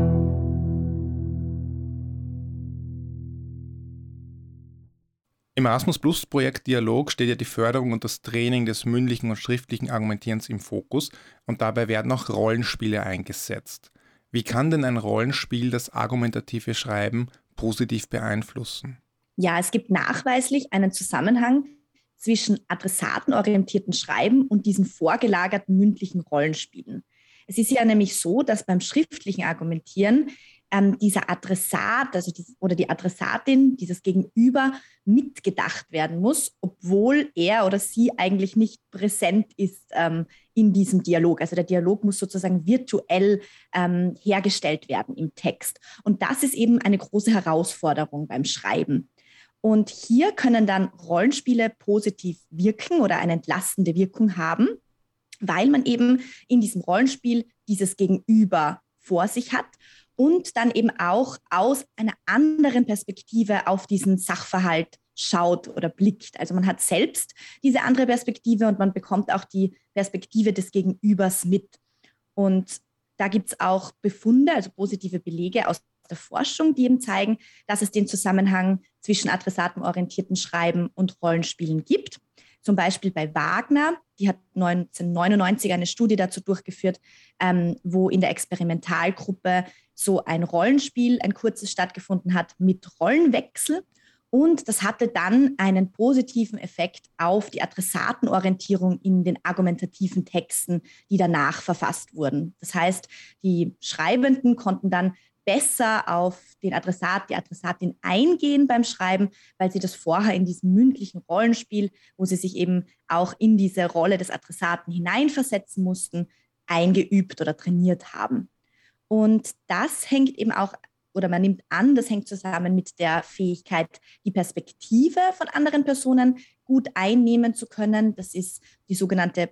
Im Erasmus-Plus-Projekt Dialog steht ja die Förderung und das Training des mündlichen und schriftlichen Argumentierens im Fokus und dabei werden auch Rollenspiele eingesetzt. Wie kann denn ein Rollenspiel das argumentative Schreiben positiv beeinflussen? Ja, es gibt nachweislich einen Zusammenhang zwischen adressatenorientierten Schreiben und diesen vorgelagerten mündlichen Rollenspielen. Es ist ja nämlich so, dass beim schriftlichen Argumentieren ähm, dieser Adressat also die, oder die Adressatin, dieses Gegenüber, mitgedacht werden muss, obwohl er oder sie eigentlich nicht präsent ist ähm, in diesem Dialog. Also der Dialog muss sozusagen virtuell ähm, hergestellt werden im Text. Und das ist eben eine große Herausforderung beim Schreiben. Und hier können dann Rollenspiele positiv wirken oder eine entlastende Wirkung haben, weil man eben in diesem Rollenspiel dieses Gegenüber vor sich hat und dann eben auch aus einer anderen Perspektive auf diesen Sachverhalt schaut oder blickt. Also man hat selbst diese andere Perspektive und man bekommt auch die Perspektive des Gegenübers mit. Und da gibt es auch Befunde, also positive Belege aus der Forschung, die eben zeigen, dass es den Zusammenhang zwischen adressatenorientierten Schreiben und Rollenspielen gibt. Zum Beispiel bei Wagner, die hat neunzehnhundertneunundneunzig eine Studie dazu durchgeführt, ähm, wo in der Experimentalgruppe so ein Rollenspiel, ein kurzes stattgefunden hat mit Rollenwechsel. Und das hatte dann einen positiven Effekt auf die Adressatenorientierung in den argumentativen Texten, die danach verfasst wurden. Das heißt, die Schreibenden konnten dann besser auf den Adressat, die Adressatin eingehen beim Schreiben, weil sie das vorher in diesem mündlichen Rollenspiel, wo sie sich eben auch in diese Rolle des Adressaten hineinversetzen mussten, eingeübt oder trainiert haben. Und das hängt eben auch, oder man nimmt an, das hängt zusammen mit der Fähigkeit, die Perspektive von anderen Personen gut einnehmen zu können. Das ist die sogenannte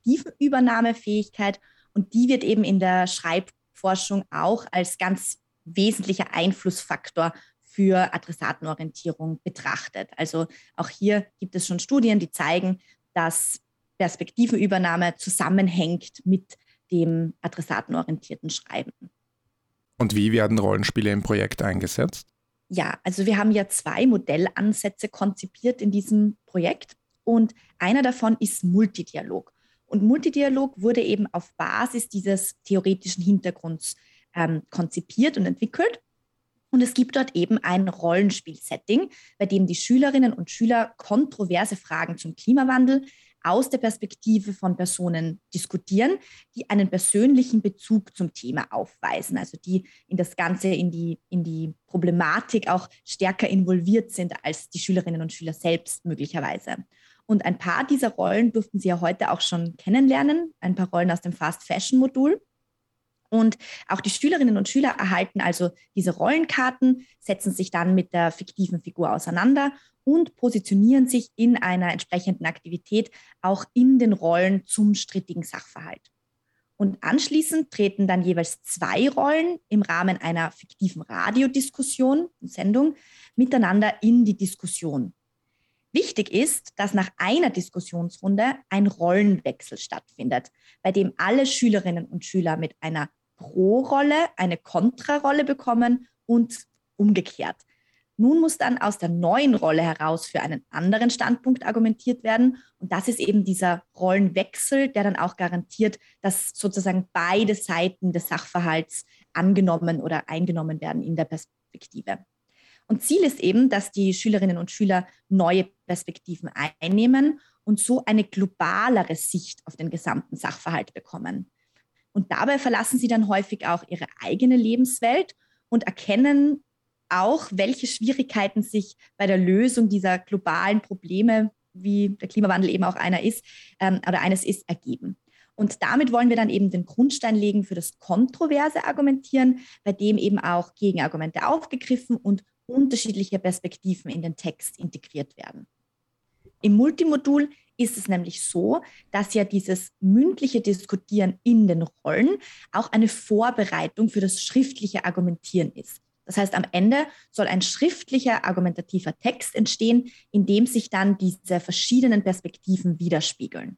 Perspektivenübernahmefähigkeit und die wird eben in der Schreibforschung auch als ganz wesentlicher Einflussfaktor für Adressatenorientierung betrachtet. Also auch hier gibt es schon Studien, die zeigen, dass Perspektivenübernahme zusammenhängt mit dem adressatenorientierten Schreiben. Und wie werden Rollenspiele im Projekt eingesetzt? Ja, also wir haben ja zwei Modellansätze konzipiert in diesem Projekt und einer davon ist Multidialog. Und Multidialog wurde eben auf Basis dieses theoretischen Hintergrunds ähm, konzipiert und entwickelt. Und es gibt dort eben ein Rollenspiel-Setting, bei dem die Schülerinnen und Schüler kontroverse Fragen zum Klimawandel aus der Perspektive von Personen diskutieren, die einen persönlichen Bezug zum Thema aufweisen, also die in das Ganze, in die, in die Problematik auch stärker involviert sind als die Schülerinnen und Schüler selbst möglicherweise. Und ein paar dieser Rollen durften Sie ja heute auch schon kennenlernen, ein paar Rollen aus dem Fast Fashion Modul. Und auch die Schülerinnen und Schüler erhalten also diese Rollenkarten, setzen sich dann mit der fiktiven Figur auseinander und positionieren sich in einer entsprechenden Aktivität auch in den Rollen zum strittigen Sachverhalt. Und anschließend treten dann jeweils zwei Rollen im Rahmen einer fiktiven Radiodiskussion, Sendung, miteinander in die Diskussion. Wichtig ist, dass nach einer Diskussionsrunde ein Rollenwechsel stattfindet, bei dem alle Schülerinnen und Schüler mit einer Pro-Rolle eine Kontrarolle bekommen und umgekehrt. Nun muss dann aus der neuen Rolle heraus für einen anderen Standpunkt argumentiert werden. Und das ist eben dieser Rollenwechsel, der dann auch garantiert, dass sozusagen beide Seiten des Sachverhalts angenommen oder eingenommen werden in der Perspektive. Und Ziel ist eben, dass die Schülerinnen und Schüler neue Perspektiven einnehmen und so eine globalere Sicht auf den gesamten Sachverhalt bekommen. Und dabei verlassen sie dann häufig auch ihre eigene Lebenswelt und erkennen auch, welche Schwierigkeiten sich bei der Lösung dieser globalen Probleme, wie der Klimawandel eben auch einer ist, ähm, oder eines ist, ergeben. Und damit wollen wir dann eben den Grundstein legen für das kontroverse Argumentieren, bei dem eben auch Gegenargumente aufgegriffen und unterschiedliche Perspektiven in den Text integriert werden. Im Multimodul ist es nämlich so, dass ja dieses mündliche Diskutieren in den Rollen auch eine Vorbereitung für das schriftliche Argumentieren ist. Das heißt, am Ende soll ein schriftlicher, argumentativer Text entstehen, in dem sich dann diese verschiedenen Perspektiven widerspiegeln.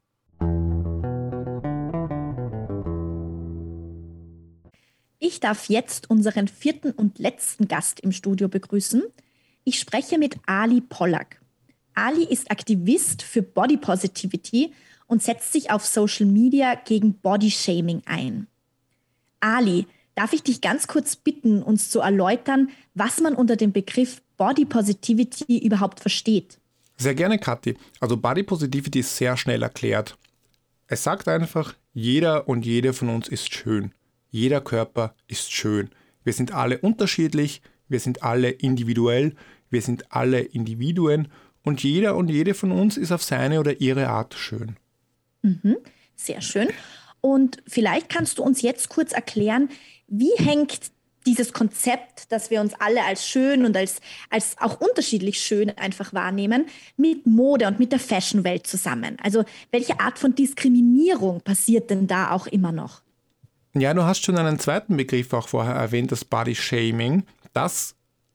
Ich darf jetzt unseren vierten und letzten Gast im Studio begrüßen. Ich spreche mit Ali Pollack. Ali ist Aktivist für Body Positivity und setzt sich auf Social Media gegen Bodyshaming ein. Ali, darf ich dich ganz kurz bitten, uns zu erläutern, was man unter dem Begriff Body Positivity überhaupt versteht? Sehr gerne, Kathi. Also Body Positivity ist sehr schnell erklärt. Es sagt einfach, jeder und jede von uns ist schön. Jeder Körper ist schön. Wir sind alle unterschiedlich, wir sind alle individuell, wir sind alle Individuen und jeder und jede von uns ist auf seine oder ihre Art schön. Mhm, sehr schön. Und vielleicht kannst du uns jetzt kurz erklären, wie hängt dieses Konzept, dass wir uns alle als schön und als, als auch unterschiedlich schön einfach wahrnehmen, mit Mode und mit der Fashion-Welt zusammen? Also welche Art von Diskriminierung passiert denn da auch immer noch? Ja, du hast schon einen zweiten Begriff auch vorher erwähnt, das Body-Shaming. Das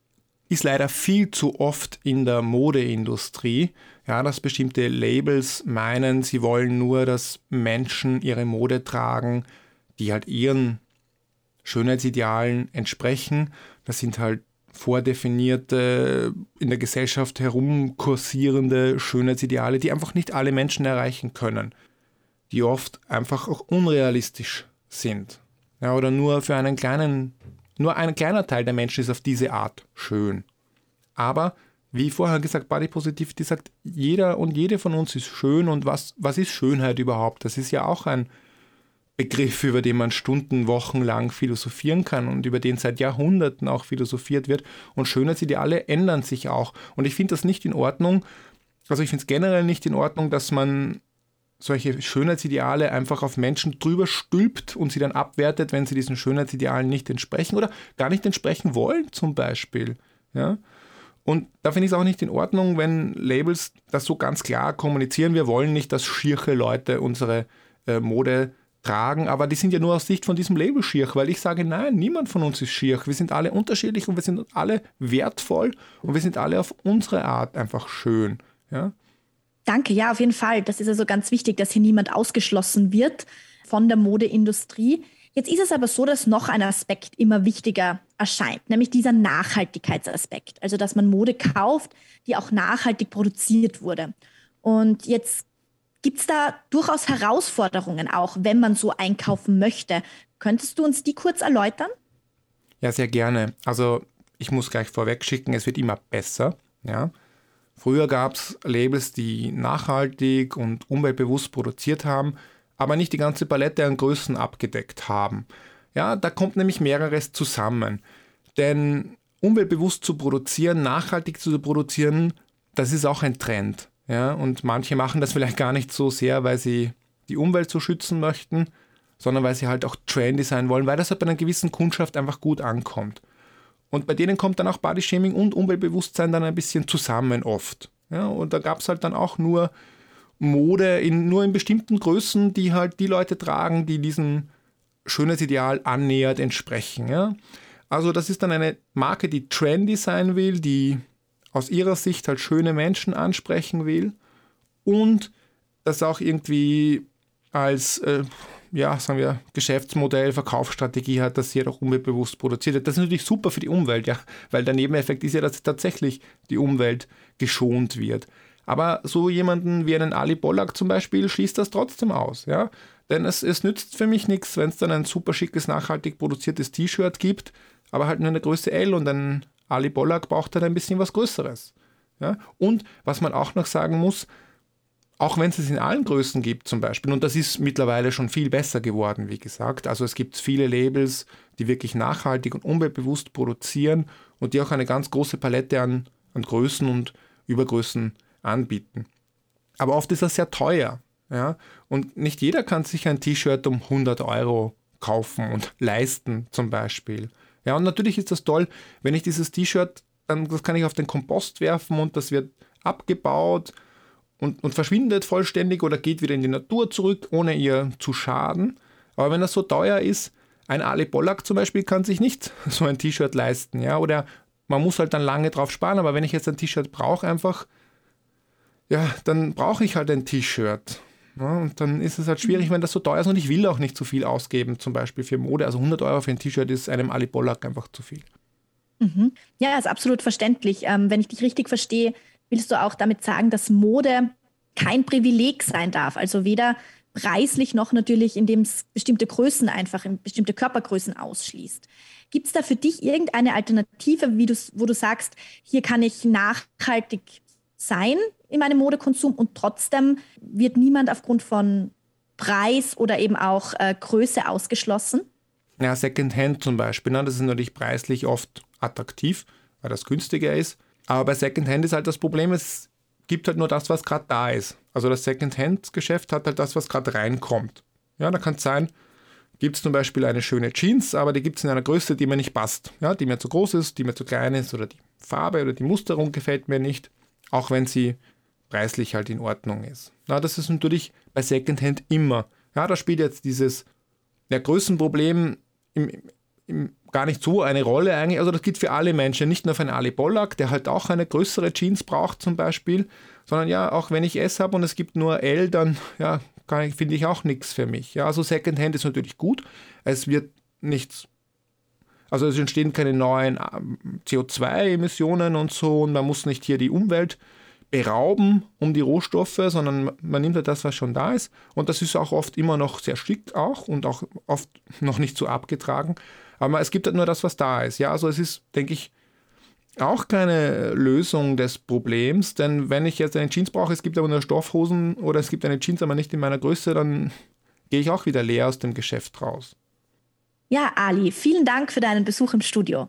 ist leider viel zu oft in der Modeindustrie, ja, dass bestimmte Labels meinen, sie wollen nur, dass Menschen ihre Mode tragen, die halt ihren Schönheitsidealen entsprechen. Das sind halt vordefinierte, in der Gesellschaft herumkursierende Schönheitsideale, die einfach nicht alle Menschen erreichen können, die oft einfach auch unrealistisch sind. Ja, oder nur für einen kleinen, nur ein kleiner Teil der Menschen ist auf diese Art schön. Aber, wie vorher gesagt, Body Positivity sagt, jeder und jede von uns ist schön. Und was, was ist Schönheit überhaupt? Das ist ja auch ein Begriff, über den man Stunden, Wochen lang philosophieren kann und über den seit Jahrhunderten auch philosophiert wird. Und Schönheitsideale ändern sich auch. Und ich finde das nicht in Ordnung, also ich finde es generell nicht in Ordnung, dass man solche Schönheitsideale einfach auf Menschen drüber stülpt und sie dann abwertet, wenn sie diesen Schönheitsidealen nicht entsprechen oder gar nicht entsprechen wollen zum Beispiel. Ja? Und da finde ich es auch nicht in Ordnung, wenn Labels das so ganz klar kommunizieren, wir wollen nicht, dass schiere Leute unsere äh, Mode tragen, aber die sind ja nur aus Sicht von diesem Label schier, weil ich sage, nein, niemand von uns ist schier. Wir sind alle unterschiedlich und wir sind alle wertvoll und wir sind alle auf unsere Art einfach schön. Ja? Danke, ja, auf jeden Fall. Das ist also ganz wichtig, dass hier niemand ausgeschlossen wird von der Modeindustrie. Jetzt ist es aber so, dass noch ein Aspekt immer wichtiger erscheint, nämlich dieser Nachhaltigkeitsaspekt. Also, dass man Mode kauft, die auch nachhaltig produziert wurde. Und jetzt gibt es da durchaus Herausforderungen auch, wenn man so einkaufen möchte. Könntest du uns die kurz erläutern? Ja, sehr gerne. Also, ich muss gleich vorweg schicken, es wird immer besser, ja. Früher gab es Labels, die nachhaltig und umweltbewusst produziert haben, aber nicht die ganze Palette an Größen abgedeckt haben. Ja, da kommt nämlich mehreres zusammen. Denn umweltbewusst zu produzieren, nachhaltig zu produzieren, das ist auch ein Trend. Ja? Und manche machen das vielleicht gar nicht so sehr, weil sie die Umwelt so schützen möchten, sondern weil sie halt auch trendy sein wollen, weil das halt bei einer gewissen Kundschaft einfach gut ankommt. Und bei denen kommt dann auch Bodyshaming und Umweltbewusstsein dann ein bisschen zusammen oft. Ja, und da gab es halt dann auch nur Mode in, nur in bestimmten Größen, die halt die Leute tragen, die diesem Schönheitsideal annähernd entsprechen. Ja. Also das ist dann eine Marke, die trendy sein will, die aus ihrer Sicht halt schöne Menschen ansprechen will und das auch irgendwie als äh, ja, sagen wir, Geschäftsmodell, Verkaufsstrategie hat, dass sie halt auch umweltbewusst produziert hat. Das ist natürlich super für die Umwelt, ja, weil der Nebeneffekt ist ja, dass tatsächlich die Umwelt geschont wird. Aber so jemanden wie einen Ali Bollack zum Beispiel schließt das trotzdem aus, ja. Denn es, es nützt für mich nichts, wenn es dann ein super schickes, nachhaltig produziertes T-Shirt gibt, aber halt nur eine Größe L und ein Ali Bollack braucht dann ein bisschen was Größeres. Ja? Und was man auch noch sagen muss, auch wenn es es in allen Größen gibt zum Beispiel, und das ist mittlerweile schon viel besser geworden, wie gesagt, also es gibt viele Labels, die wirklich nachhaltig und umweltbewusst produzieren und die auch eine ganz große Palette an, an Größen und Übergrößen anbieten. Aber oft ist das sehr teuer, ja? Und nicht jeder kann sich ein T-Shirt um hundert Euro kaufen und leisten zum Beispiel. Ja, und natürlich ist das toll, wenn ich dieses T-Shirt, dann das kann ich auf den Kompost werfen und das wird abgebaut und, und verschwindet vollständig oder geht wieder in die Natur zurück, ohne ihr zu schaden. Aber wenn das so teuer ist, ein Ali Bollack zum Beispiel kann sich nicht so ein T-Shirt leisten. Ja? Oder man muss halt dann lange drauf sparen, aber wenn ich jetzt ein T-Shirt brauche, einfach, ja, dann brauche ich halt ein T-Shirt. Ja, und dann ist es halt schwierig, wenn das so teuer ist und ich will auch nicht so viel ausgeben, zum Beispiel für Mode. Also hundert Euro für ein T-Shirt ist einem Ali Bollack einfach zu viel. Mhm. Ja, ist absolut verständlich. Ähm, wenn ich dich richtig verstehe, willst du auch damit sagen, dass Mode kein Privileg sein darf? Also weder preislich noch natürlich, indem es bestimmte Größen einfach, bestimmte Körpergrößen ausschließt. Gibt es da für dich irgendeine Alternative, wie wo du sagst, hier kann ich nachhaltig sein in meinem Modekonsum und trotzdem wird niemand aufgrund von Preis oder eben auch äh, Größe ausgeschlossen? Ja, Secondhand zum Beispiel, ne? Das ist natürlich preislich oft attraktiv, weil das günstiger ist. Aber bei Secondhand ist halt das Problem, es gibt halt nur das, was gerade da ist. Also das Secondhand-Geschäft hat halt das, was gerade reinkommt. Ja, da kann es sein, gibt es zum Beispiel eine schöne Jeans, aber die gibt es in einer Größe, die mir nicht passt. Ja, die mir zu groß ist, die mir zu klein ist oder die Farbe oder die Musterung gefällt mir nicht, auch wenn sie preislich halt in Ordnung ist. Ja, das ist natürlich bei Secondhand immer. Ja, da spielt jetzt dieses ja, Größenproblem im, im, gar nicht so eine Rolle eigentlich. Also das gilt für alle Menschen, nicht nur für einen Ali Bollack, der halt auch eine größere Jeans braucht zum Beispiel, sondern ja, auch wenn ich S habe und es gibt nur L, dann ja, finde ich auch nichts für mich. Ja, also Secondhand ist natürlich gut. Es wird nichts, also es entstehen keine neuen C O zwei Emissionen und so und man muss nicht hier die Umwelt berauben um die Rohstoffe, sondern man nimmt ja das, was schon da ist. Und das ist auch oft immer noch sehr schick auch und auch oft noch nicht so abgetragen. Aber es gibt halt nur das, was da ist. Ja, also es ist, denke ich, auch keine Lösung des Problems, denn wenn ich jetzt eine Jeans brauche, es gibt aber nur Stoffhosen oder es gibt eine Jeans, aber nicht in meiner Größe, dann gehe ich auch wieder leer aus dem Geschäft raus. Ja, Ali, vielen Dank für deinen Besuch im Studio.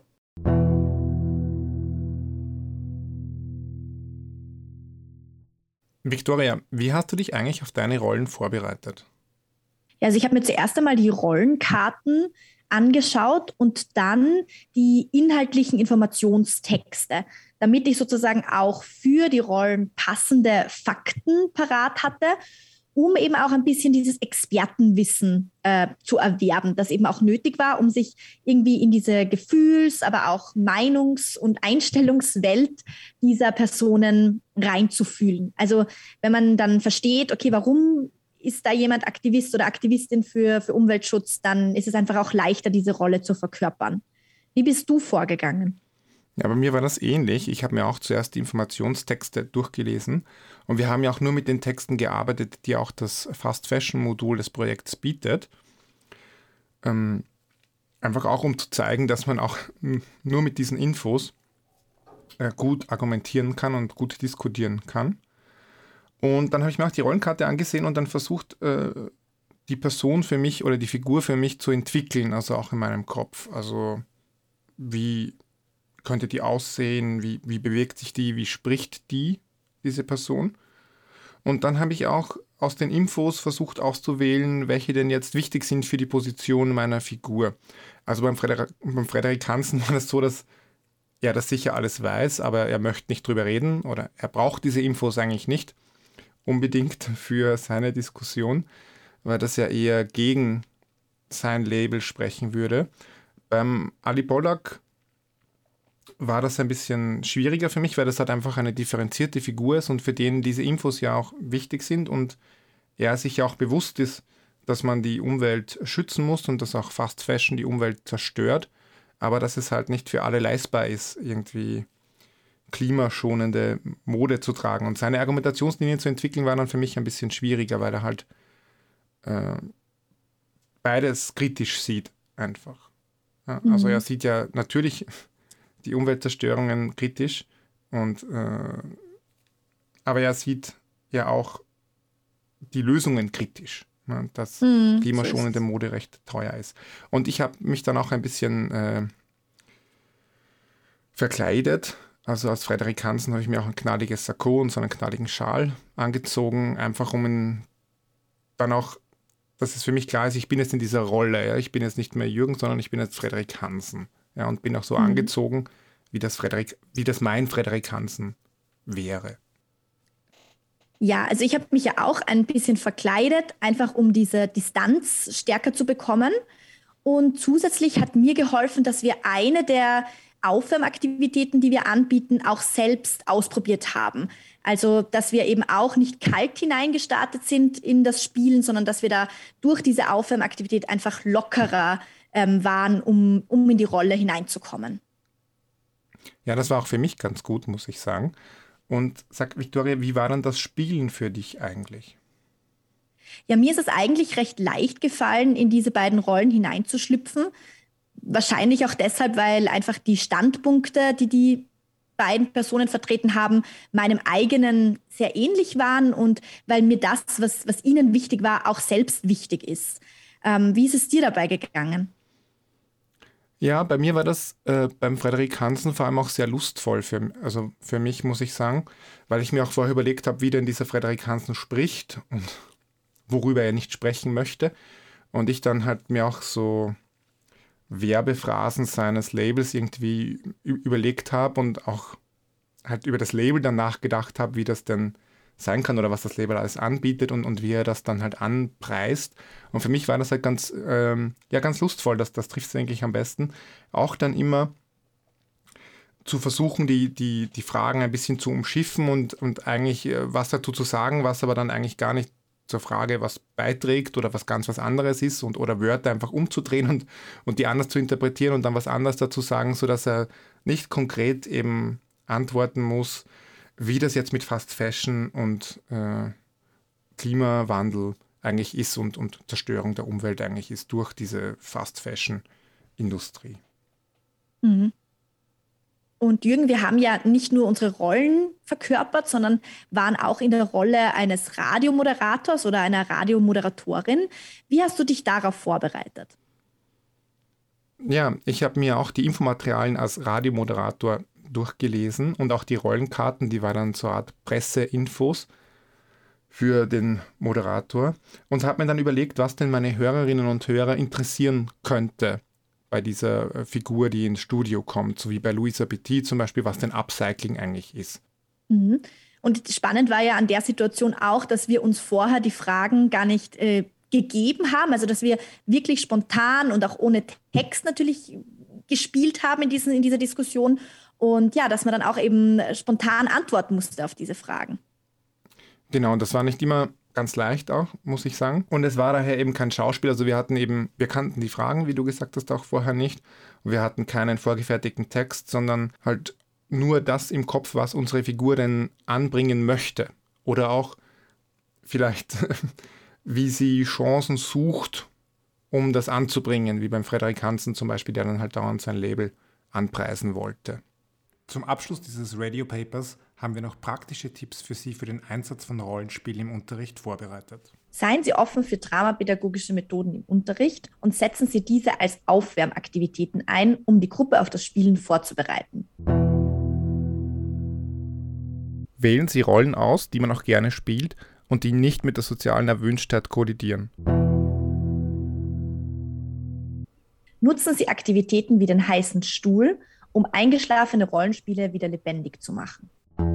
Victoria, wie hast du dich eigentlich auf deine Rollen vorbereitet? Ja, also ich habe mir zuerst einmal die Rollenkarten angeschaut und dann die inhaltlichen Informationstexte, damit ich sozusagen auch für die Rollen passende Fakten parat hatte, um eben auch ein bisschen dieses Expertenwissen äh, zu erwerben, das eben auch nötig war, um sich irgendwie in diese Gefühls-, aber auch Meinungs- und Einstellungswelt dieser Personen reinzufühlen. Also wenn man dann versteht, okay, warum ist da jemand Aktivist oder Aktivistin für, für Umweltschutz, dann ist es einfach auch leichter, diese Rolle zu verkörpern. Wie bist du vorgegangen? Ja, bei mir war das ähnlich. Ich habe mir auch zuerst die Informationstexte durchgelesen und wir haben ja auch nur mit den Texten gearbeitet, die auch das Fast Fashion Modul des Projekts bietet. Ähm, einfach auch, um zu zeigen, dass man auch nur mit diesen Infos äh, gut argumentieren kann und gut diskutieren kann. Und dann habe ich mir auch die Rollenkarte angesehen und dann versucht, äh, die Person für mich oder die Figur für mich zu entwickeln, also auch in meinem Kopf. Also wie könnte die aussehen, wie, wie bewegt sich die, wie spricht die, diese Person. Und dann habe ich auch aus den Infos versucht auszuwählen, welche denn jetzt wichtig sind für die Position meiner Figur. Also beim Frederik, beim Frederik Hansen war das so, dass er das sicher alles weiß, aber er möchte nicht drüber reden oder er braucht diese Infos eigentlich nicht unbedingt für seine Diskussion, weil das ja eher gegen sein Label sprechen würde. Beim Ali Pollack war das ein bisschen schwieriger für mich, weil das halt einfach eine differenzierte Figur ist und für den diese Infos ja auch wichtig sind und er sich ja auch bewusst ist, dass man die Umwelt schützen muss und dass auch Fast Fashion die Umwelt zerstört, aber dass es halt nicht für alle leistbar ist, irgendwie klimaschonende Mode zu tragen. Und seine Argumentationslinien zu entwickeln war dann für mich ein bisschen schwieriger, weil er halt äh, beides kritisch sieht einfach. Ja, mhm. Also er sieht ja natürlich die Umweltzerstörungen kritisch, und, äh, aber er sieht ja auch die Lösungen kritisch, ne, dass mhm, klimaschonende so Mode recht teuer ist. Und ich habe mich dann auch ein bisschen äh, verkleidet. Also als Frederik Hansen habe ich mir auch ein knalliges Sakko und so einen knalligen Schal angezogen, einfach um ihn dann auch, dass es für mich klar ist, ich bin jetzt in dieser Rolle. Ja? Ich bin jetzt nicht mehr Jürgen, sondern ich bin jetzt Frederik Hansen. Ja, und bin auch so mhm. angezogen, wie das, Frederik, wie das mein Frederik Hansen wäre. Ja, also ich habe mich ja auch ein bisschen verkleidet, einfach um diese Distanz stärker zu bekommen. Und zusätzlich hat mir geholfen, dass wir eine der Aufwärmaktivitäten, die wir anbieten, auch selbst ausprobiert haben. Also, dass wir eben auch nicht kalt hineingestartet sind in das Spielen, sondern dass wir da durch diese Aufwärmaktivität einfach lockerer ähm, waren, um, um in die Rolle hineinzukommen. Ja, das war auch für mich ganz gut, muss ich sagen. Und sag, Viktoria, wie war dann das Spielen für dich eigentlich? Ja, mir ist es eigentlich recht leicht gefallen, in diese beiden Rollen hineinzuschlüpfen. Wahrscheinlich auch deshalb, weil einfach die Standpunkte, die die beiden Personen vertreten haben, meinem eigenen sehr ähnlich waren und weil mir das, was, was ihnen wichtig war, auch selbst wichtig ist. Ähm, wie ist es dir dabei gegangen? Ja, bei mir war das äh, beim Frederik Hansen vor allem auch sehr lustvoll, für, also für mich, muss ich sagen, weil ich mir auch vorher überlegt habe, wie denn dieser Frederik Hansen spricht und worüber er nicht sprechen möchte. Und ich dann halt mir auch so Werbephrasen seines Labels irgendwie überlegt habe und auch halt über das Label dann nachgedacht habe, wie das denn sein kann oder was das Label alles anbietet und, und wie er das dann halt anpreist. Und für mich war das halt ganz, ähm, ja, ganz lustvoll, das, das trifft es eigentlich am besten. Auch dann immer zu versuchen, die, die, die Fragen ein bisschen zu umschiffen und, und eigentlich äh, was dazu zu sagen, was aber dann eigentlich gar nicht zur Frage was beiträgt oder was ganz was anderes ist und oder Wörter einfach umzudrehen und, und die anders zu interpretieren und dann was anderes dazu sagen, sodass er nicht konkret eben antworten muss, wie das jetzt mit Fast Fashion und äh, Klimawandel eigentlich ist und, und Zerstörung der Umwelt eigentlich ist durch diese Fast Fashion Industrie. Mhm. Und Jürgen, wir haben ja nicht nur unsere Rollen verkörpert, sondern waren auch in der Rolle eines Radiomoderators oder einer Radiomoderatorin. Wie hast du dich darauf vorbereitet? Ja, ich habe mir auch die Infomaterialien als Radiomoderator durchgelesen und auch die Rollenkarten, die waren dann so eine Art Presseinfos für den Moderator und habe mir dann überlegt, was denn meine Hörerinnen und Hörer interessieren könnte bei dieser Figur, die ins Studio kommt, so wie bei Louisa Petit zum Beispiel, was denn Upcycling eigentlich ist. Mhm. Und spannend war ja an der Situation auch, dass wir uns vorher die Fragen gar nicht äh, gegeben haben, also dass wir wirklich spontan und auch ohne Text natürlich gespielt haben in, diesen, in dieser Diskussion und ja, dass man dann auch eben spontan antworten musste auf diese Fragen. Genau, und das war nicht immer ganz leicht auch, muss ich sagen. Und es war daher eben kein Schauspiel. Also wir hatten eben, wir kannten die Fragen, wie du gesagt hast, auch vorher nicht. Und wir hatten keinen vorgefertigten Text, sondern halt nur das im Kopf, was unsere Figur denn anbringen möchte. Oder auch vielleicht, wie sie Chancen sucht, um das anzubringen, wie beim Frederik Hansen zum Beispiel, der dann halt dauernd sein Label anpreisen wollte. Zum Abschluss dieses Radio Papers haben wir noch praktische Tipps für Sie für den Einsatz von Rollenspielen im Unterricht vorbereitet. Seien Sie offen für dramapädagogische Methoden im Unterricht und setzen Sie diese als Aufwärmaktivitäten ein, um die Gruppe auf das Spielen vorzubereiten. Wählen Sie Rollen aus, die man auch gerne spielt und die nicht mit der sozialen Erwünschtheit kollidieren. Nutzen Sie Aktivitäten wie den heißen Stuhl, um eingeschlafene Rollenspiele wieder lebendig zu machen.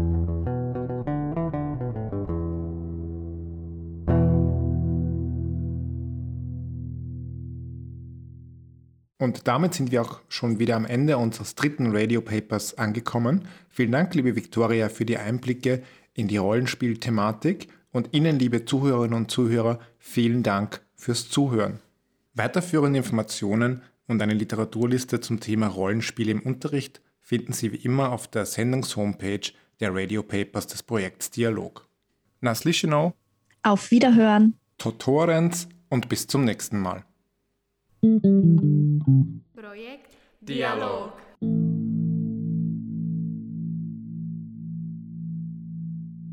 Und damit sind wir auch schon wieder am Ende unseres dritten Radio Papers angekommen. Vielen Dank, liebe Viktoria, für die Einblicke in die Rollenspielthematik und Ihnen, liebe Zuhörerinnen und Zuhörer, vielen Dank fürs Zuhören. Weiterführende Informationen und eine Literaturliste zum Thema Rollenspiele im Unterricht finden Sie wie immer auf der Sendungshomepage der Radio Papers des Projekts Dialog. Na slišenou, Auf Wiederhören! Totorens und bis zum nächsten Mal. Projekt Dialog.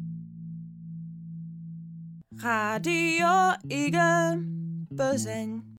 Radio Eagle Buzzing.